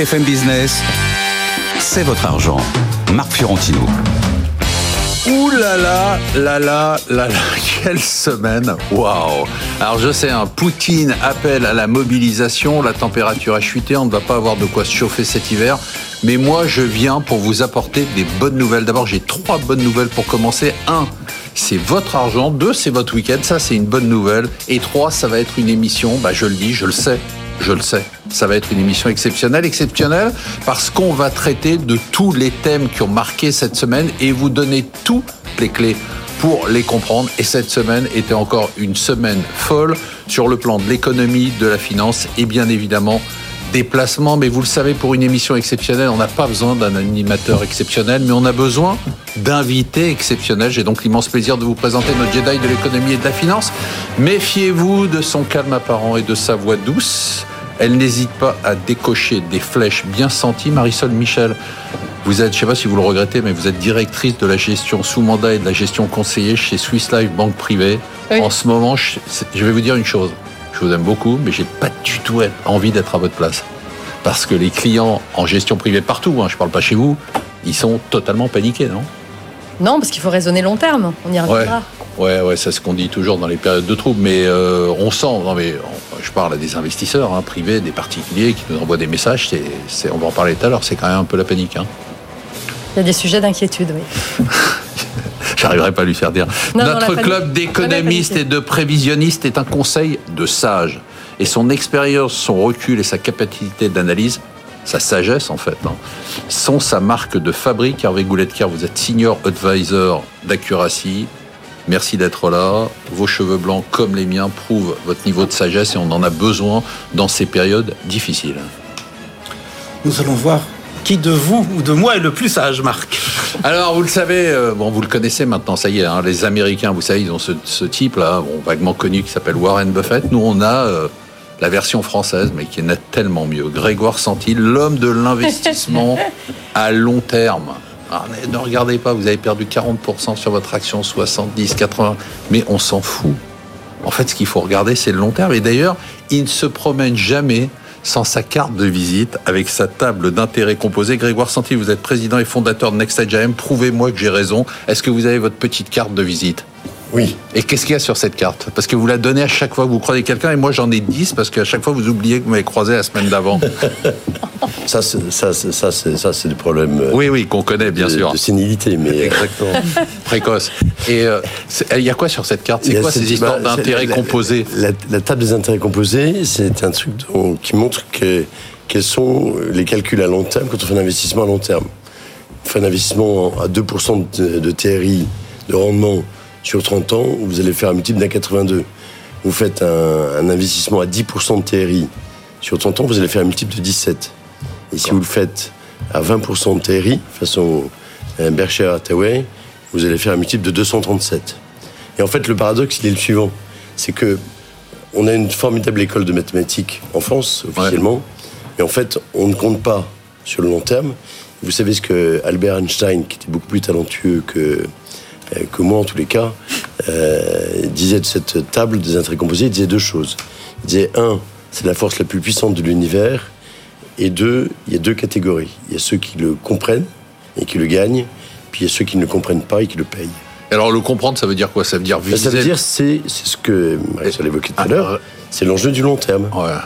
BFM Business, c'est votre argent. Marc Fiorentino. Ouh là là, quelle semaine. Waouh. Alors je sais, Poutine appelle à la mobilisation, la température a chuté, on ne va pas avoir de quoi se chauffer cet hiver. Mais moi, je viens pour vous apporter des bonnes nouvelles. D'abord, j'ai 3 bonnes nouvelles pour commencer. 1, c'est votre argent. 2, c'est votre week-end. Ça, c'est une bonne nouvelle. Et 3, ça va être une émission, je le dis, je le sais. Ça va être une émission exceptionnelle parce qu'on va traiter de tous les thèmes qui ont marqué cette semaine et vous donner toutes les clés pour les comprendre. Et cette semaine était encore une semaine folle sur le plan de l'économie, de la finance et bien évidemment des placements. Mais vous le savez, pour une émission exceptionnelle, on n'a pas besoin d'un animateur exceptionnel, mais on a besoin d'invités exceptionnels. J'ai donc l'immense plaisir de vous présenter notre Jedi de l'économie et de la finance. Méfiez-vous de son calme apparent et de sa voix douce. Elle n'hésite pas à décocher des flèches bien senties. Marisol Michel, vous êtes, je ne sais pas si vous le regrettez, mais vous êtes directrice de la gestion sous mandat et de la gestion conseillée chez Swiss Life Banque Privée. Oui. En ce moment, je vais vous dire une chose. Je vous aime beaucoup, mais j'ai pas du tout envie d'être à votre place. Parce que les clients en gestion privée partout, je ne parle pas chez vous, ils sont totalement paniqués, non ? Non, parce qu'il faut raisonner long terme, on y reviendra. Ouais, c'est ce qu'on dit toujours dans les périodes de troubles, mais on sent, je parle à des investisseurs privés, des particuliers qui nous envoient des messages, on va en parler tout à l'heure, c'est quand même un peu la panique. Il y a des sujets d'inquiétude, oui. J'arriverai pas à lui faire dire. Notre club d'économistes et de prévisionnistes est un conseil de sage. Et son expérience, son recul et sa capacité d'analyse, sa sagesse en fait, sont sa marque de fabrique. Hervé Gouletker, vous êtes senior advisor d'Accuracy. Merci d'être là. Vos cheveux blancs, comme les miens, prouvent votre niveau de sagesse et on en a besoin dans ces périodes difficiles. Nous allons voir qui de vous ou de moi est le plus sage, Marc. Alors, vous le savez, vous le connaissez maintenant, ça y est, les Américains, vous savez, ils ont ce type-là, vaguement connu, qui s'appelle Warren Buffett. Nous, on a la version française, mais qui est tellement mieux. Grégoire Santi, l'homme de l'investissement à long terme. Alors, ne regardez pas, vous avez perdu 40% sur votre action, 70, 80, mais on s'en fout. En fait, ce qu'il faut regarder, c'est le long terme. Et d'ailleurs, il ne se promène jamais sans sa carte de visite, avec sa table d'intérêt composé. Grégoire Santi, vous êtes président et fondateur de Next Edge AM. Prouvez-moi que j'ai raison. Est-ce que vous avez votre petite carte de visite ? Oui. Et qu'est-ce qu'il y a sur cette carte ? Parce que vous la donnez à chaque fois que vous croisez quelqu'un, et moi j'en ai 10, parce qu'à chaque fois vous oubliez que vous m'avez croisé la semaine d'avant. Ça, c'est des problèmes. Oui, qu'on connaît, bien sûr. De sénilité, mais. Exactement. Précoce. Et il y a quoi sur cette carte ? C'est quoi ces histoires d'intérêts composés ? La table des intérêts composés, c'est un truc qui montre quels sont les calculs à long terme quand on fait un investissement à long terme. On fait un investissement à 2% de TRI, de rendement, sur 30 ans, vous allez faire un multiple d'1,82. Vous faites un investissement à 10% de TRI, sur 30 ans, vous allez faire un multiple de 17. Et si vous le faites à 20% de TRI, façon Berkshire Hathaway, vous allez faire un multiple de 237. Et en fait, le paradoxe, il est le suivant. C'est que on a une formidable école de mathématiques en France, officiellement, mais en fait, on ne compte pas sur le long terme. Vous savez ce que Albert Einstein, qui était beaucoup plus talentueux que moi, en tous les cas, disait de cette table des intérêts composés, il disait 2 choses. Il disait 1, c'est la force la plus puissante de l'univers, et 2, il y a 2 catégories. Il y a ceux qui le comprennent et qui le gagnent, puis il y a ceux qui ne le comprennent pas et qui le payent. Alors, le comprendre, ça veut dire quoi ? Ça veut dire viser... Ça veut dire, c'est ce que Marisol évoquait tout à l'heure, c'est l'enjeu du long terme.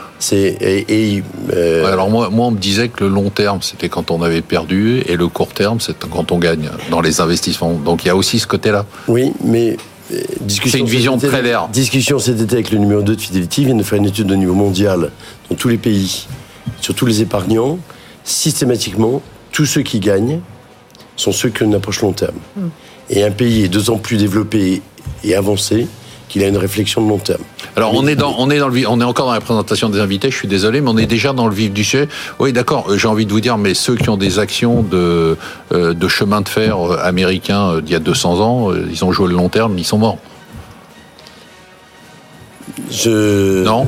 Ouais. Alors moi, on me disait que le long terme, c'était quand on avait perdu, et le court terme, c'est quand on gagne dans les investissements. Donc il y a aussi ce côté-là. Oui, mais c'est une vision très claire. Discussion cet été avec le numéro 2 de Fidelity, vient de faire une étude au niveau mondial dans tous les pays, sur tous les épargnants. Systématiquement, tous ceux qui gagnent sont ceux qui ont une approche long terme. Et un pays est 2 ans plus développé et avancé qu'il a une réflexion de long terme. Alors on est encore dans la présentation des invités, je suis désolé, mais on est déjà dans le vif du sujet. Oui, d'accord, j'ai envie de vous dire, mais ceux qui ont des actions de chemin de fer américain d'il y a 200 ans, ils ont joué le long terme, ils sont morts. Non.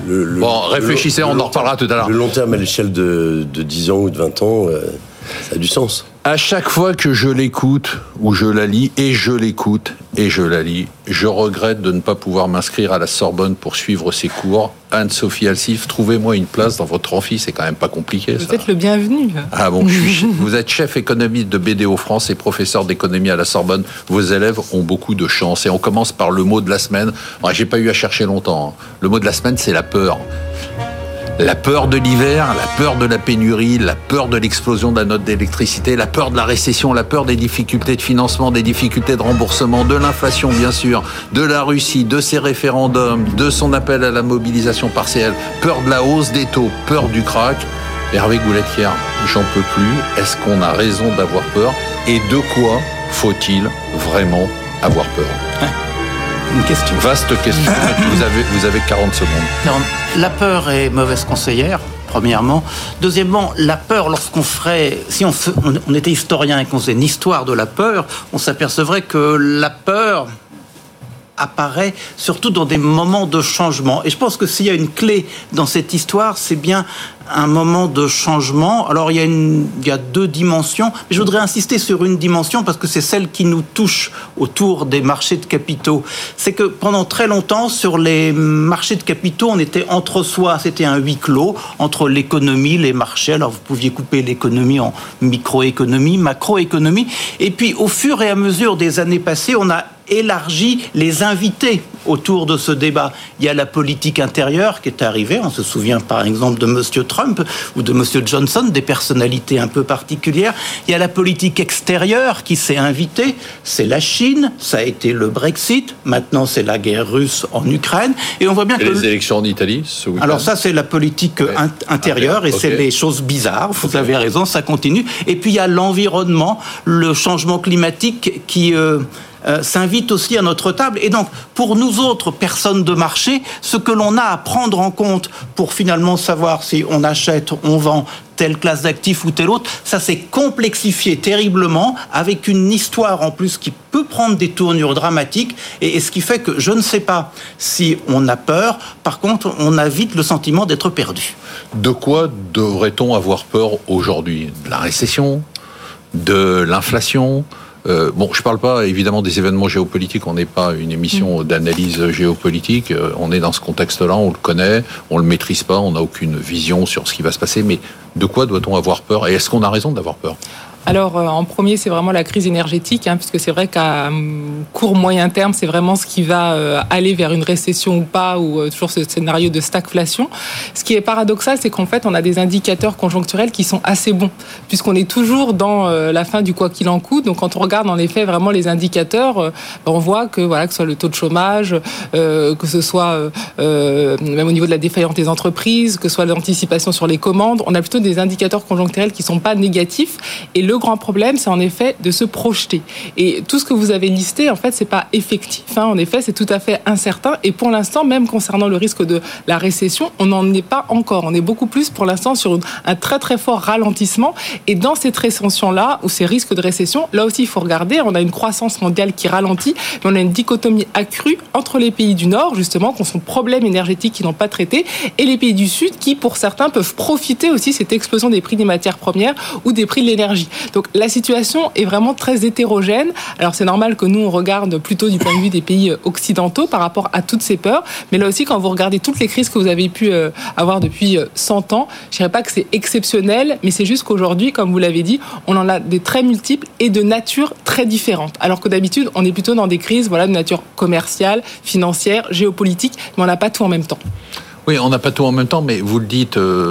Réfléchissez, on en reparlera tout à l'heure. Le long terme à l'échelle de 10 ans ou de 20 ans, ça a du sens. À chaque fois que je l'écoute, ou je la lis, et je l'écoute, et je la lis, je regrette de ne pas pouvoir m'inscrire à la Sorbonne pour suivre ses cours. Anne-Sophie Alsif, trouvez-moi une place dans votre amphi, c'est quand même pas compliqué. Vous êtes le bienvenu. Ah bon, vous êtes chef économiste de BDO France et professeur d'économie à la Sorbonne. Vos élèves ont beaucoup de chance. Et on commence par le mot de la semaine. Alors, j'ai pas eu à chercher longtemps. Le mot de la semaine, c'est la peur. La peur de l'hiver, la peur de la pénurie, la peur de l'explosion de la note d'électricité, la peur de la récession, la peur des difficultés de financement, des difficultés de remboursement, de l'inflation bien sûr, de la Russie, de ses référendums, de son appel à la mobilisation partielle, peur de la hausse des taux, peur du krach. Hervé Goulettière, j'en peux plus. Est-ce qu'on a raison d'avoir peur? Et de quoi faut-il vraiment avoir peur? Une question. Vaste question. Vous avez 40 secondes. Non, la peur est mauvaise conseillère, premièrement. Deuxièmement, la peur, si on était historien et qu'on faisait une histoire de la peur, on s'apercevrait que la peur apparaît surtout dans des moments de changement. Et je pense que s'il y a une clé dans cette histoire, c'est bien un moment de changement. Alors, il y a deux dimensions, mais je voudrais insister sur une dimension parce que c'est celle qui nous touche autour des marchés de capitaux. C'est que pendant très longtemps, sur les marchés de capitaux, on était entre soi. C'était un huis clos entre l'économie, les marchés. Alors, vous pouviez couper l'économie en microéconomie, macroéconomie. Et puis, au fur et à mesure des années passées, on a élargi les invités autour de ce débat. Il y a la politique intérieure qui est arrivée. On se souvient par exemple de M. Trump ou de M. Johnson, des personnalités un peu particulières. Il y a la politique extérieure qui s'est invitée. C'est la Chine, ça a été le Brexit. Maintenant, c'est la guerre russe en Ukraine. Et on voit bien que les élections en Italie ce week-end. Alors ça, c'est la politique intérieure et c'est les choses bizarres. Vous avez raison, ça continue. Et puis il y a l'environnement, le changement climatique qui s'invite aussi à notre table. Et donc, pour nous autres personnes de marché, ce que l'on a à prendre en compte pour finalement savoir si on achète, on vend telle classe d'actifs ou telle autre, ça s'est complexifié terriblement avec une histoire en plus qui peut prendre des tournures dramatiques et ce qui fait que je ne sais pas si on a peur, par contre on a vite le sentiment d'être perdu. De quoi devrait-on avoir peur aujourd'hui? De la récession? De l'inflation? Bon, je ne parle pas évidemment des événements géopolitiques, on n'est pas une émission d'analyse géopolitique, on est dans ce contexte-là, on le connaît, on ne le maîtrise pas, on n'a aucune vision sur ce qui va se passer, mais de quoi doit-on avoir peur? Et est-ce qu'on a raison d'avoir peur? Alors, en premier, c'est vraiment la crise énergétique, puisque c'est vrai qu'à court, moyen terme, c'est vraiment ce qui va aller vers une récession ou pas, ou toujours ce scénario de stagflation. Ce qui est paradoxal, c'est qu'en fait, on a des indicateurs conjoncturels qui sont assez bons, puisqu'on est toujours dans la fin du quoi qu'il en coûte. Donc, quand on regarde en effet vraiment les indicateurs, on voit que voilà, que ce soit le taux de chômage, que ce soit même au niveau de la défaillance des entreprises, que ce soit l'anticipation sur les commandes, on a plutôt des indicateurs conjoncturels qui sont pas négatifs. Et le grand problème, c'est en effet de se projeter. Et tout ce que vous avez listé, en fait, c'est pas effectif. En effet, c'est tout à fait incertain. Et pour l'instant, même concernant le risque de la récession, on n'en est pas encore. On est beaucoup plus, pour l'instant, sur un très très fort ralentissement. Et dans cette récession-là, ou ces risques de récession, là aussi, il faut regarder. On a une croissance mondiale qui ralentit, mais on a une dichotomie accrue entre les pays du Nord, justement, qui ont son problème énergétique qu'ils n'ont pas traité, et les pays du Sud, qui, pour certains, peuvent profiter aussi de cette explosion des prix des matières premières ou des prix de l'énergie. Donc la situation est vraiment très hétérogène. Alors c'est normal que nous on regarde plutôt du point de vue des pays occidentaux par rapport à toutes ces peurs, mais là aussi quand vous regardez toutes les crises que vous avez pu avoir depuis 100 ans, je dirais pas que c'est exceptionnel, mais c'est juste qu'aujourd'hui, comme vous l'avez dit, on en a des très multiples et de nature très différentes. Alors que d'habitude, on est plutôt dans des crises de nature commerciale, financière, géopolitique, mais on n'a pas tout en même temps. Oui, on n'a pas tout en même temps, mais vous le dites,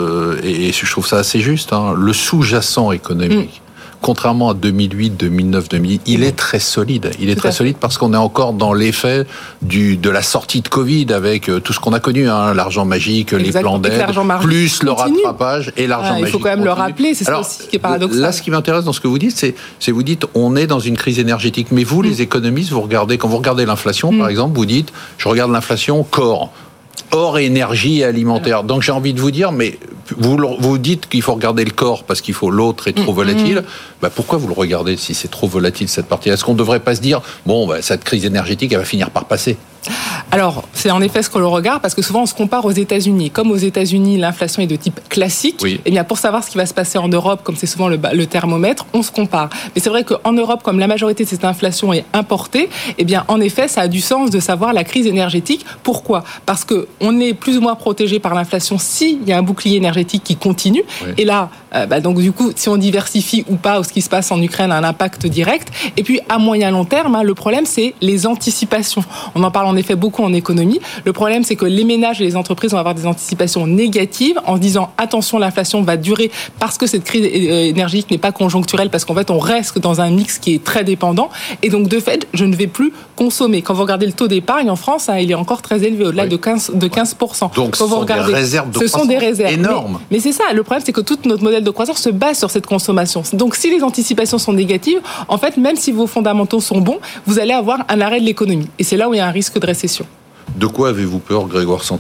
et je trouve ça assez juste, le sous-jacent économique, contrairement à 2008, 2009, 2010, il est très solide. Il est très solide parce qu'on est encore dans l'effet de la sortie de Covid avec tout ce qu'on a connu, l'argent magique, les plans d'aide, plus le rattrapage et l'argent magique. Il faut quand même le rappeler, c'est ça aussi qui est paradoxal. Là, ce qui m'intéresse dans ce que vous dites, c'est vous dites on est dans une crise énergétique. Mais vous, les économistes, quand vous regardez l'inflation, par exemple, vous dites je regarde l'inflation corps. Or, énergie et alimentaire. Donc, j'ai envie de vous dire, mais vous dites qu'il faut regarder le corps parce qu'il faut l'autre est trop volatile. Pourquoi vous le regardez si c'est trop volatile, cette partie? Est-ce qu'on ne devrait pas se dire, cette crise énergétique, elle va finir par passer? Alors, c'est en effet ce que l'on regarde, parce que souvent on se compare aux États-Unis. Comme aux États-Unis, l'inflation est de type classique, eh bien pour savoir ce qui va se passer en Europe, comme c'est souvent le thermomètre, on se compare. Mais c'est vrai qu'en Europe, comme la majorité de cette inflation est importée, eh bien en effet, ça a du sens de savoir la crise énergétique. Pourquoi ? Parce que on est plus ou moins protégé par l'inflation s'il y a un bouclier énergétique qui continue. Et là, donc du coup, si on diversifie ou pas, ou ce qui se passe en Ukraine a un impact direct. Et puis à moyen long terme, le problème c'est les anticipations. On en parle en effet beaucoup en économie. Le problème c'est que les ménages et les entreprises vont avoir des anticipations négatives en se disant attention, l'inflation va durer parce que cette crise énergétique n'est pas conjoncturelle, parce qu'en fait on reste dans un mix qui est très dépendant, et donc de fait je ne vais plus consommer. Quand vous regardez le taux d'épargne en France, il est encore très élevé, au-delà de 15%. Donc ce sont des réserves de croissance énormes. Mais c'est ça, le problème c'est que tout notre modèle de croissance se base sur cette consommation. Donc si les anticipations sont négatives, en fait même si vos fondamentaux sont bons, vous allez avoir un arrêt de l'économie. Et c'est là où il y a un risque de récession. De quoi avez-vous peur, Grégoire Santil ?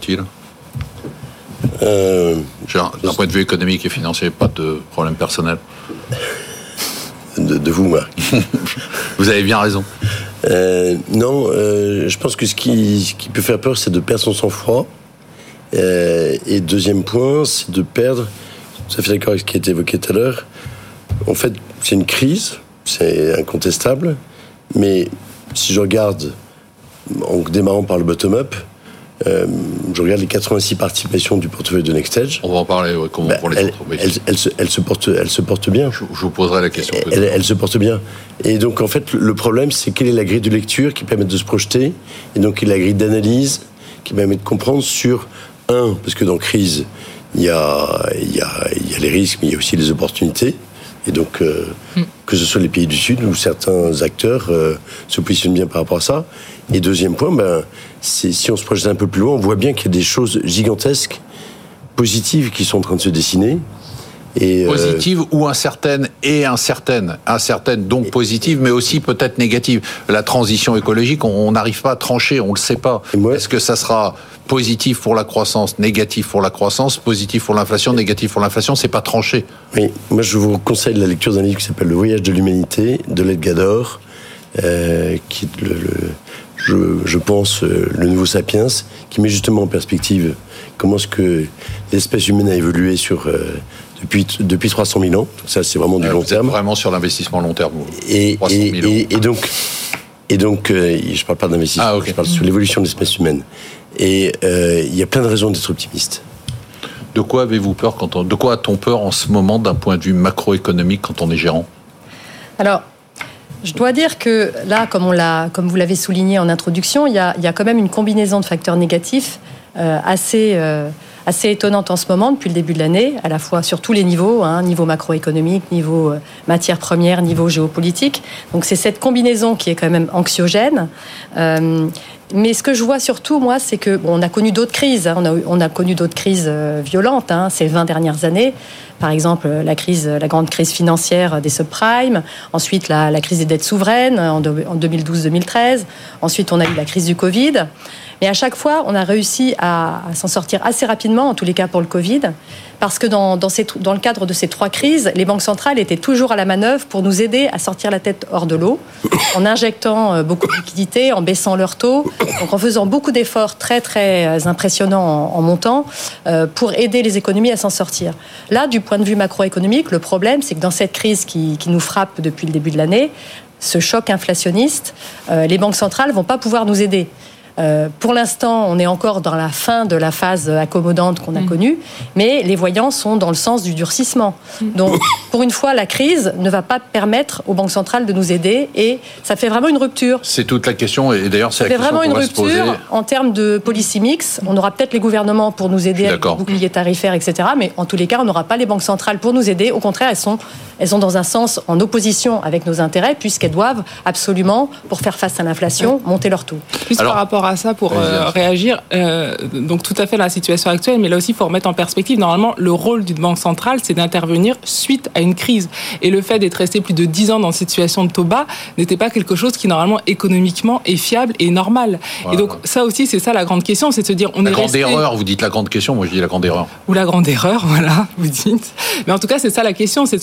D'un point de vue économique et financier, pas de problème personnel. De vous, Marc. Vous avez bien raison. Non, je pense que ce qui peut faire peur, c'est de perdre son sang-froid. Et deuxième point, c'est de perdre, tout à fait d'accord avec ce qui a été évoqué tout à l'heure, en fait, c'est une crise, c'est incontestable, mais si je regarde, en démarrant par le bottom-up, je regarde les 86 participations du portefeuille de NextEdge. On va en parler pour les autres. Elle se porte bien. Je vous poserai la question. Elle se porte bien. Et donc, en fait, le problème, c'est quelle est la grille de lecture qui permet de se projeter, et donc la grille d'analyse qui permet de comprendre sur parce que dans crise, il y a les risques, mais il y a aussi les opportunités. Et donc, que ce soit les pays du Sud où certains acteurs se positionnent bien par rapport à ça. Et deuxième point, si on se projette un peu plus loin, on voit bien qu'il y a des choses gigantesques, positives, qui sont en train de se dessiner. Positive ou incertaine et incertaine. Incertaine, donc positive, mais aussi peut-être négative. La transition écologique, on n'arrive pas à trancher, on ne le sait pas. Est-ce que ça sera positif pour la croissance, négatif pour la croissance, positif pour l'inflation, négatif pour l'inflation? C'est pas tranché. Oui, moi je vous conseille la lecture d'un livre qui s'appelle Le Voyage de l'humanité, de Led Gador, qui est je pense, le nouveau Sapiens, qui met justement en perspective comment est-ce que l'espèce humaine a évolué depuis 300 000 ans. Donc ça, c'est vraiment du long terme. Vraiment sur l'investissement long terme. 300 000 ans. Et donc, je parle pas d'investissement, je parle sur l'évolution de l'espèce humaine. Et il y a plein de raisons d'être optimiste. De quoi avez-vous peur de quoi a-t-on peur en ce moment d'un point de vue macroéconomique quand on est gérant ? Alors, je dois dire que là, comme vous l'avez souligné en introduction, il y a quand même une combinaison de facteurs négatifs assez étonnante en ce moment, depuis le début de l'année, à la fois sur tous les niveaux, niveau macroéconomique, niveau matières premières, niveau géopolitique. Donc c'est cette combinaison qui est quand même anxiogène. Mais ce que je vois surtout, moi, c'est que on a connu d'autres crises. On a connu d'autres crises violentes ces 20 dernières années. Par exemple, la grande crise financière des subprimes. Ensuite, la crise des dettes souveraines en 2012-2013. Ensuite, on a eu la crise du Covid. Mais à chaque fois, on a réussi à s'en sortir assez rapidement, en tous les cas pour le Covid, parce que dans le cadre de ces 3 crises, les banques centrales étaient toujours à la manœuvre pour nous aider à sortir la tête hors de l'eau, en injectant beaucoup de liquidités, en baissant leurs taux, donc en faisant beaucoup d'efforts très très impressionnants en montant pour aider les économies à s'en sortir. Là, du point de vue macroéconomique, le problème, c'est que dans cette crise qui nous frappe depuis le début de l'année, ce choc inflationniste, les banques centrales vont pas pouvoir nous aider. Pour l'instant, on est encore dans la fin de la phase accommodante qu'on a connue, mais les voyants sont dans le sens du durcissement. Donc, pour une fois, la crise ne va pas permettre aux banques centrales de nous aider, et ça fait vraiment une rupture. C'est toute la question, et d'ailleurs, c'est la question qu'on va se poser. Ça fait vraiment une rupture en termes de policy mix. On aura peut-être les gouvernements pour nous aider avec le bouclier tarifaire, etc., mais en tous les cas, on n'aura pas les banques centrales pour nous aider. Au contraire, elles sont dans un sens en opposition avec nos intérêts, puisqu'elles doivent absolument, pour faire face à l'inflation, monter leurs taux. Juste par rapport à ça, pour réagir, donc tout à fait la situation actuelle, mais là aussi il faut remettre en perspective, normalement le rôle d'une banque centrale, c'est d'intervenir suite à une crise, et le fait d'être resté plus de 10 ans dans une situation de taux bas n'était pas quelque chose qui normalement économiquement est fiable et normal. Voilà. Et donc ça aussi, c'est ça la grande question, c'est de se dire on est resté... La grande erreur, vous dites la grande question, moi je dis la grande erreur. Ou la grande erreur, voilà, vous dites. Mais en tout cas, c'est ça la question, c'est de se dire on est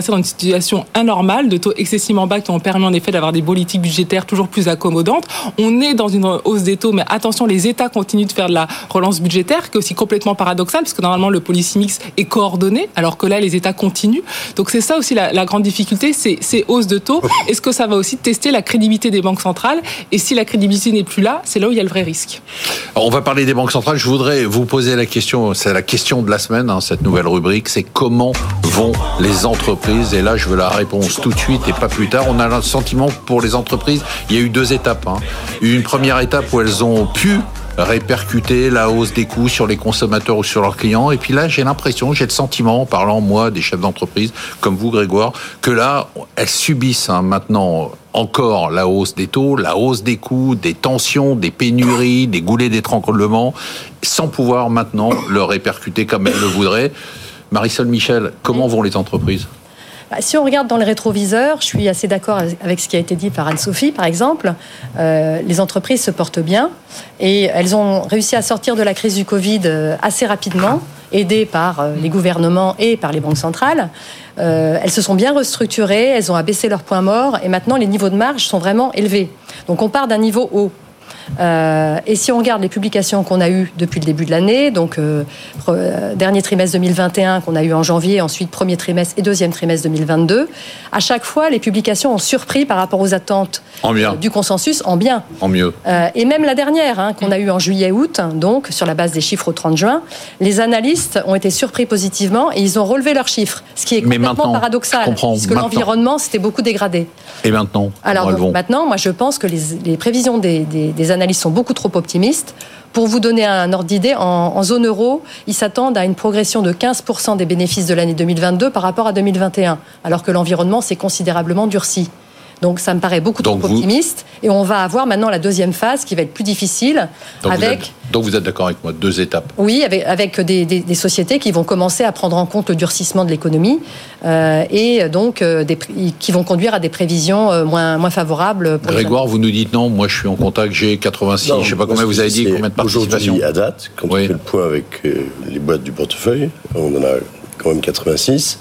resté dans une situation anormale de taux excessivement bas qui ont permis en effet d'avoir des politiques budgétaires toujours plus accommodantes. On est dans une hausse des taux, mais attention, les États continuent de faire de la relance budgétaire, qui est aussi complètement paradoxale, parce que normalement le policy mix est coordonné, alors que là les États continuent. Donc c'est ça aussi la grande difficulté, c'est ces hausses de taux. Est-ce que ça va aussi tester la crédibilité des banques centrales? Et si la crédibilité n'est plus là, c'est là où il y a le vrai risque. Alors, on va parler des banques centrales. Je voudrais vous poser la question, c'est la question de la semaine, cette nouvelle rubrique, c'est comment vont les entreprises? Et là, je veux la réponse tout de suite et pas plus tard. On a le sentiment pour les entreprises, il y a eu 2 étapes. Une première étape où elles ont pu répercuter la hausse des coûts sur les consommateurs ou sur leurs clients. Et puis là, j'ai le sentiment, en parlant, moi, des chefs d'entreprise, comme vous, Grégoire, que là, elles subissent maintenant encore la hausse des taux, la hausse des coûts, des tensions, des pénuries, des goulets d'étranglement, sans pouvoir maintenant le répercuter comme elles le voudraient. Marisol Michel, comment vont les entreprises ? Si on regarde dans le rétroviseur, je suis assez d'accord avec ce qui a été dit par Anne-Sophie, par exemple. Les entreprises se portent bien et elles ont réussi à sortir de la crise du Covid assez rapidement, aidées par les gouvernements et par les banques centrales. Elles se sont bien restructurées, elles ont abaissé leurs points morts et maintenant les niveaux de marge sont vraiment élevés. Donc on part d'un niveau haut. Et si on regarde les publications qu'on a eues depuis le début de l'année, donc dernier trimestre 2021 qu'on a eu en janvier, ensuite premier trimestre et deuxième trimestre 2022, à chaque fois les publications ont surpris par rapport aux attentes du consensus en bien. En mieux. Et même la dernière qu'on a eue en juillet-août, donc sur la base des chiffres au 30 juin, les analystes ont été surpris positivement et ils ont relevé leurs chiffres, ce qui est complètement paradoxal, puisque l'environnement s'était beaucoup dégradé. Et maintenant, maintenant, moi je pense que les prévisions des analystes sont beaucoup trop optimistes. Pour vous donner un ordre d'idée, en zone euro, ils s'attendent à une progression de 15% des bénéfices de l'année 2022 par rapport à 2021, alors que l'environnement s'est considérablement durci. Donc ça me paraît beaucoup trop optimiste. Et on va avoir maintenant la deuxième phase qui va être plus difficile. Donc vous êtes d'accord avec moi, 2 étapes. Oui, avec des sociétés qui vont commencer à prendre en compte le durcissement de l'économie et donc qui vont conduire à des prévisions moins favorables. Grégoire, vous nous dites non, moi je suis en contact, j'ai 86, je ne sais pas combien vous avez dit, combien de participation. Aujourd'hui, à date, quand on fait le point avec les boîtes du portefeuille, on en a quand même 86,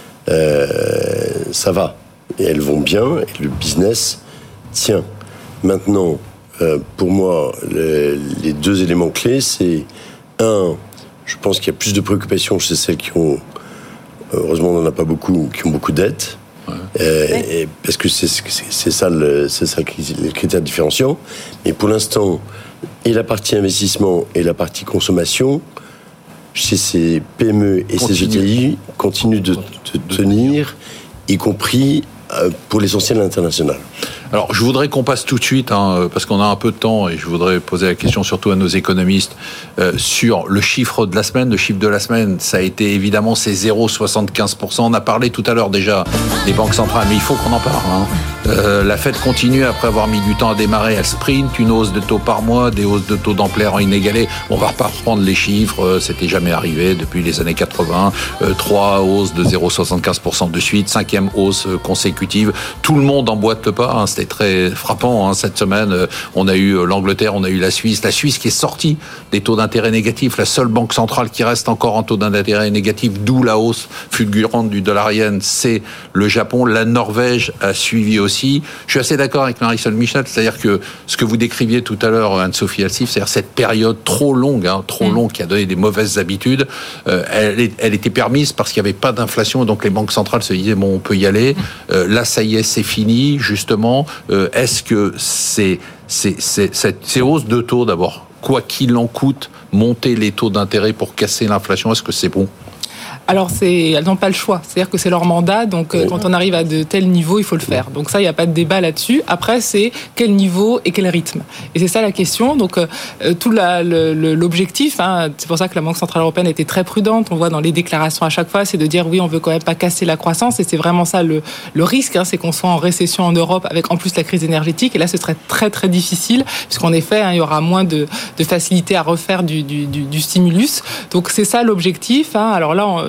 ça va. Et elles vont bien, et le business tient. Maintenant, pour moi, les 2 éléments clés, c'est je pense qu'il y a plus de préoccupations chez celles qui ont, heureusement on n'en a pas beaucoup, qui ont beaucoup de dettes, et parce que c'est ça le critère différenciant. Mais pour l'instant, et la partie investissement et la partie consommation, chez ces PME et ces ETI, continuent de tenir, y compris pour l'essentiel international. Alors, je voudrais qu'on passe tout de suite, parce qu'on a un peu de temps, et je voudrais poser la question surtout à nos économistes, sur le chiffre de la semaine. Le chiffre de la semaine, ça a été évidemment ces 0,75%. On a parlé tout à l'heure déjà des banques centrales, mais il faut qu'on en parle. La Fed continue, après avoir mis du temps à démarrer, elle sprint, une hausse de taux par mois, des hausses de taux d'ampleur inégalées. On va pas reprendre les chiffres, c'était jamais arrivé depuis les années 80. 3 hausses de 0,75% de suite, 5e hausse consécutive. Tout le monde emboîte le pas, c'était très frappant cette semaine. On a eu l'Angleterre, on a eu la Suisse qui est sortie des taux d'intérêt négatifs, la seule banque centrale qui reste encore en taux d'intérêt négatif, d'où la hausse fulgurante du dollar yen, c'est le Japon. La Norvège a suivi aussi. Je suis assez d'accord avec Marisol Michel, c'est-à-dire que ce que vous décriviez tout à l'heure, Anne-Sophie Alsif, c'est-à-dire cette période trop longue qui a donné des mauvaises habitudes, elle était permise parce qu'il n'y avait pas d'inflation, donc les banques centrales se disaient bon, on peut y aller. Là, ça y est, c'est fini, justement. Est-ce que ces hausses de taux, d'abord, quoi qu'il en coûte, monter les taux d'intérêt pour casser l'inflation, est-ce que c'est bon ? Alors, elles n'ont pas le choix. C'est-à-dire que c'est leur mandat. Donc, quand on arrive à de tels niveaux, il faut le faire. Donc ça, il n'y a pas de débat là-dessus. Après, c'est quel niveau et quel rythme. Et c'est ça la question. Donc, tout l'objectif, c'est pour ça que la Banque Centrale Européenne était très prudente. On voit dans les déclarations à chaque fois, c'est de dire oui, on veut quand même pas casser la croissance. Et c'est vraiment ça le risque, c'est qu'on soit en récession en Europe avec en plus la crise énergétique. Et là, ce serait très, très difficile puisqu'en effet, il y aura moins de facilité à refaire du stimulus. Donc, c'est ça l'objectif. Alors là,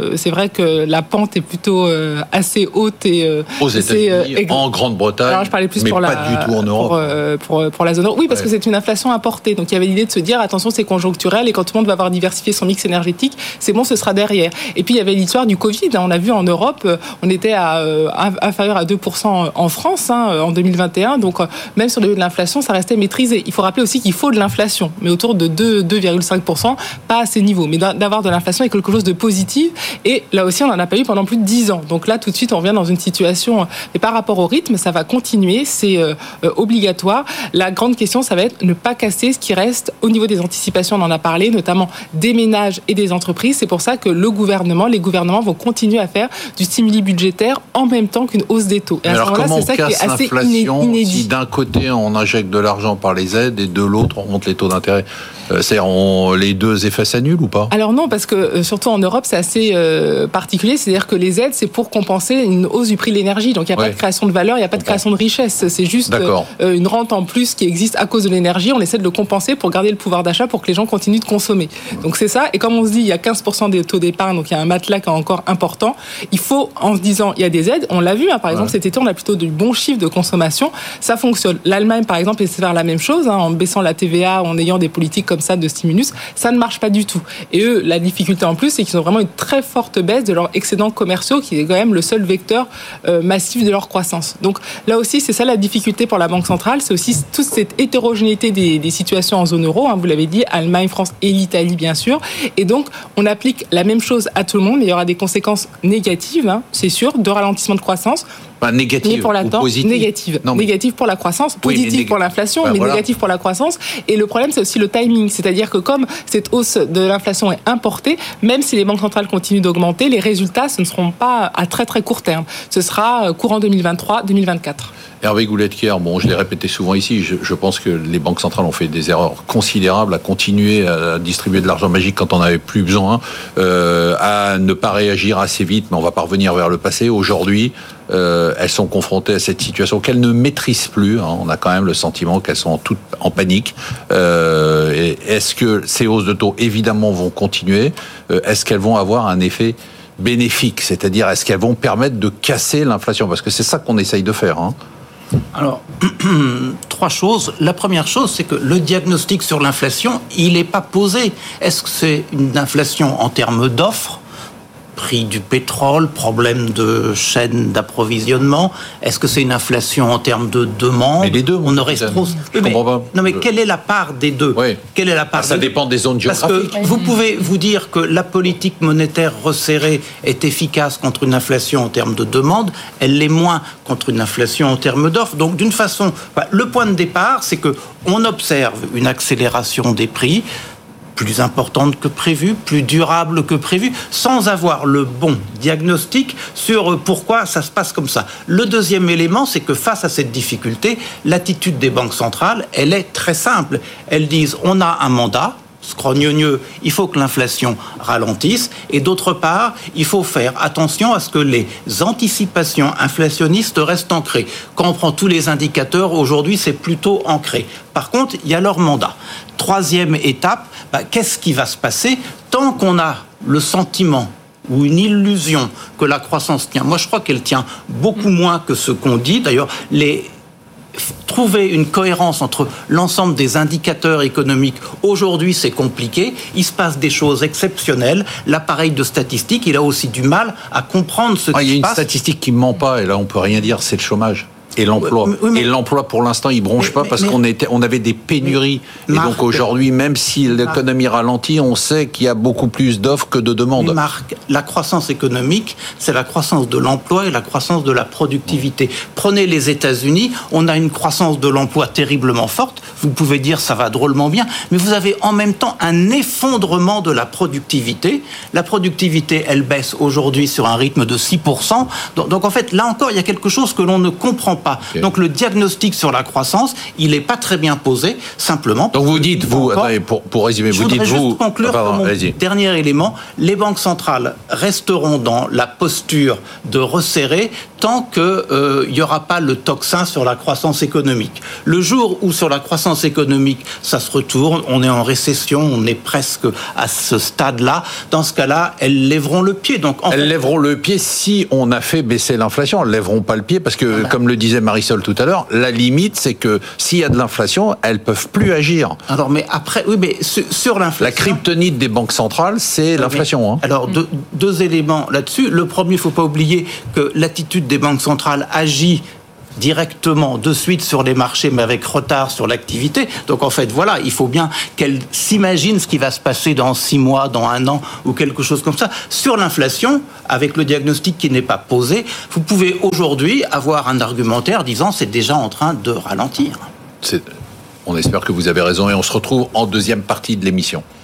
c'est vrai que la pente est plutôt assez haute et aux États-Unis, en Grande-Bretagne. Alors je parlais plus mais pour pas du tout en Europe. Pour la zone euro. Oui, parce que c'est une inflation importée. Donc il y avait l'idée de se dire attention, c'est conjoncturel et quand tout le monde va avoir diversifié son mix énergétique, c'est bon, ce sera derrière. Et puis il y avait l'histoire du Covid. On a vu en Europe, on était inférieur à 2% en France en 2021. Donc même sur le niveau de l'inflation, ça restait maîtrisé. Il faut rappeler aussi qu'il faut de l'inflation, mais autour de 2,5%, pas à ces niveaux. Mais d'avoir de l'inflation est quelque chose de positif. Et là aussi, on n'en a pas eu pendant plus de 10 ans. Donc là, tout de suite, on revient dans une situation. Mais par rapport au rythme, ça va continuer. C'est obligatoire. La grande question, ça va être ne pas casser ce qui reste au niveau des anticipations. On en a parlé, notamment des ménages et des entreprises. C'est pour ça que les gouvernements vont continuer à faire du stimuli budgétaire en même temps qu'une hausse des taux. Et alors comment on casse l'inflation si d'un côté on injecte de l'argent par les aides et de l'autre on monte les taux d'intérêt? C'est-à-dire les deux effets s'annulent ou pas? Alors non, parce que surtout en Europe c'est assez particulier, c'est-à-dire que les aides c'est pour compenser une hausse du prix de l'énergie, donc il n'y a pas de création de valeur, il n'y a pas de création de richesse, c'est juste une rente en plus qui existe à cause de l'énergie, on essaie de le compenser pour garder le pouvoir d'achat pour que les gens continuent de consommer. Donc c'est ça, et comme on se dit il y a 15% des taux d'épargne, donc il y a un matelas qui est encore important, il faut en se disant il y a des aides, on l'a vu, par exemple cet été on a plutôt de bons chiffres de consommation, ça fonctionne. L'Allemagne par exemple essaie de faire la même chose, en baissant la TVA, en ayant des politiques comme ça de stimulus, ça ne marche pas du tout. Et eux, la difficulté en plus, c'est qu'ils ont vraiment une très forte baisse de leurs excédents commerciaux, qui est quand même le seul vecteur massif de leur croissance. Donc là aussi, c'est ça la difficulté pour la Banque centrale, c'est aussi toute cette hétérogénéité des situations en zone euro, vous l'avez dit, Allemagne, France et l'Italie bien sûr. Et donc, on applique la même chose à tout le monde, mais il y aura des conséquences négatives, c'est sûr, de ralentissement de croissance. Négative pour ou positive? Négative pour la croissance, positive pour l'inflation, mais négative pour la croissance. Et le problème, c'est aussi le timing. C'est-à-dire que comme cette hausse de l'inflation est importée, même si les banques centrales continuent d'augmenter, les résultats, ce ne seront pas à très très court terme. Ce sera courant 2023-2024. Hervé Gouletker, je l'ai répété souvent ici, je pense que les banques centrales ont fait des erreurs considérables à continuer à distribuer de l'argent magique quand on n'avait plus besoin, à ne pas réagir assez vite, mais on va pas revenir vers le passé. Aujourd'hui, elles sont confrontées à cette situation qu'elles ne maîtrisent plus. On a quand même le sentiment qu'elles sont toutes en panique. Est-ce que ces hausses de taux, évidemment, vont continuer? Est-ce qu'elles vont avoir un effet bénéfique? C'est-à-dire, est-ce qu'elles vont permettre de casser l'inflation? Parce que c'est ça qu'on essaye de faire. Alors, trois choses. La première chose, c'est que le diagnostic sur l'inflation, il n'est pas posé. Est-ce que c'est une inflation en termes d'offres ? Prix du pétrole, problème de chaîne d'approvisionnement. Est-ce que c'est une inflation en termes de demande? Mais les deux, on aurait trop. Non, mais quelle est la part des deux? Quelle est la part? Ça dépend des zones géographiques. Parce que vous pouvez vous dire que la politique monétaire resserrée est efficace contre une inflation en termes de demande, elle l'est moins contre une inflation en termes d'offres. Donc, d'une façon, le point de départ, c'est que on observe une accélération des prix plus importante que prévu, plus durable que prévu, sans avoir le bon diagnostic sur pourquoi ça se passe comme ça. Le deuxième élément, c'est que face à cette difficulté, l'attitude des banques centrales, elle est très simple. Elles disent, on a un mandat, scrogneux, il faut que l'inflation ralentisse, et d'autre part, il faut faire attention à ce que les anticipations inflationnistes restent ancrées. Quand on prend tous les indicateurs, aujourd'hui, c'est plutôt ancré. Par contre, il y a leur mandat. Troisième étape, qu'est-ce qui va se passer tant qu'on a le sentiment ou une illusion que la croissance tient? Moi, je crois qu'elle tient beaucoup moins que ce qu'on dit. D'ailleurs, trouver une cohérence entre l'ensemble des indicateurs économiques, aujourd'hui c'est compliqué, il se passe des choses exceptionnelles, l'appareil de statistique, il a aussi du mal à comprendre ce qui se passe. Il y a une statistique qui ne ment pas, et là on peut rien dire, c'est le chômage. Et l'emploi. Et l'emploi, pour l'instant, il bronche pas parce qu'on avait des pénuries. Et donc aujourd'hui, même si l'économie ralentit, on sait qu'il y a beaucoup plus d'offres que de demandes. Marc, la croissance économique, c'est la croissance de l'emploi et la croissance de la productivité. Prenez les États-Unis, on a une croissance de l'emploi terriblement forte. Vous pouvez dire ça va drôlement bien, mais vous avez en même temps un effondrement de la productivité. La productivité, elle baisse aujourd'hui sur un rythme de 6%. Donc en fait, là encore, il y a quelque chose que l'on ne comprend pas. pas. Okay. Donc le diagnostic sur la croissance, il n'est pas très bien posé, simplement. Donc vous dites, attendez, pour résumer, vous dites, je voudrais juste conclure sur mon allez-y. dernier élément. Les banques centrales resteront dans la posture de resserrer tant qu'il n'y aura pas le tocsin sur la croissance économique. Le jour où sur la croissance économique, ça se retourne, on est en récession, on est presque à ce stade-là, dans ce cas-là, elles lèveront le pied. Donc, elles lèveront le pied si on a fait baisser l'inflation. Elles lèveront pas le pied parce que, voilà, comme le disait Marisol tout à l'heure, la limite, c'est que s'il y a de l'inflation, elles peuvent plus agir. Alors, mais après, oui, mais sur l'inflation... La kryptonite des banques centrales, c'est l'inflation. Hein. Alors, deux éléments là-dessus. Le premier, il ne faut pas oublier que l'attitude des banques centrales agit directement, de suite sur les marchés, mais avec retard sur l'activité. Donc en fait, voilà, il faut bien qu'elle s'imagine ce qui va se passer dans 6 mois, dans 1 an, ou quelque chose comme ça. Sur l'inflation, avec le diagnostic qui n'est pas posé, vous pouvez aujourd'hui avoir un argumentaire disant c'est déjà en train de ralentir. On espère que vous avez raison et on se retrouve en deuxième partie de l'émission.